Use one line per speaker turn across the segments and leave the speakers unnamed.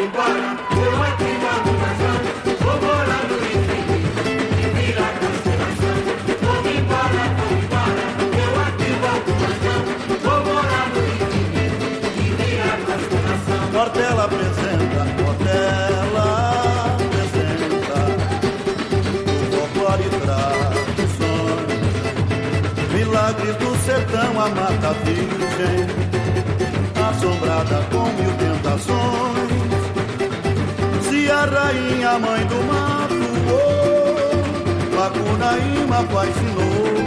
embora, eu aqui volto vazando, vou morar no infinito e virar constelação. Vou embora, eu aqui volto vazando, vou morar no infinito e virar constelação.
Portela apresenta, o folclore e tradições, milagres do sertão, a mata virgem, assombrada com 1000 tentações. Se a rainha, mãe do mato, oh, Macunaíma fascinou.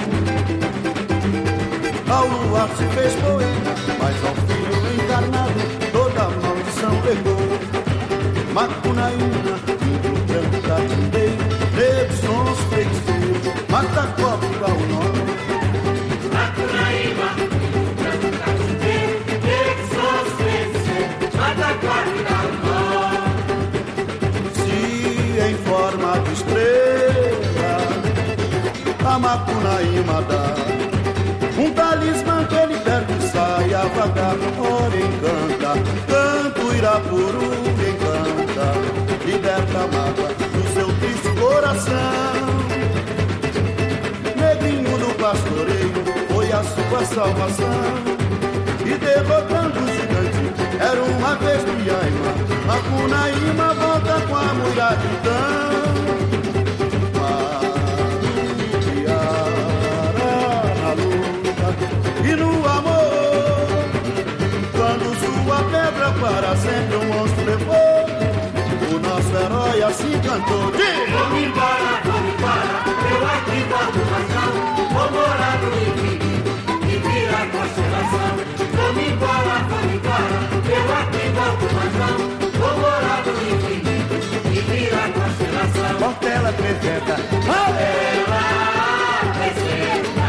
Ao luar se fez poema, mas ao filho encarnado toda a maldição levou. Macunaíma, índio branco catindeiro, negros sons feiticeiros, mata cobra o nome.
Macunaíma, índio branco catindeiro, negros sons feiticeiros, mata cobra o nome.
Se em forma de estrela a Macunaíma dá um talismã que ele perde e sai a vagar. Ora encanta, canto Irapuru encanta, liberta a mágoa do seu triste coração. Negrinho do pastoreio foi a sua salvação, e derrotando o gigante era uma vez Piaima. Macunaíma volta com a mulher e no amor, quando sua pedra para sempre um monstro levou, o nosso herói assim cantou.
Vou embora, eu aqui volto vazão, vou morar no infinito e virar constelação. Vou embora, eu aqui volto vazão, vou morar no infinito e virar constelação.
Portela apresenta,
ela apresenta.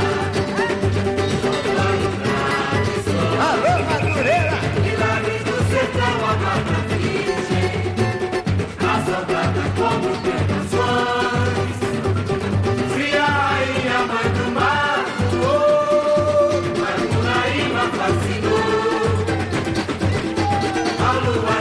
alô Madureira,
Milagres do sertão, a mata virgem, assombrada como tentações. Se a rainha, mãe do mato, oh, Macunaíma fascinou. A lua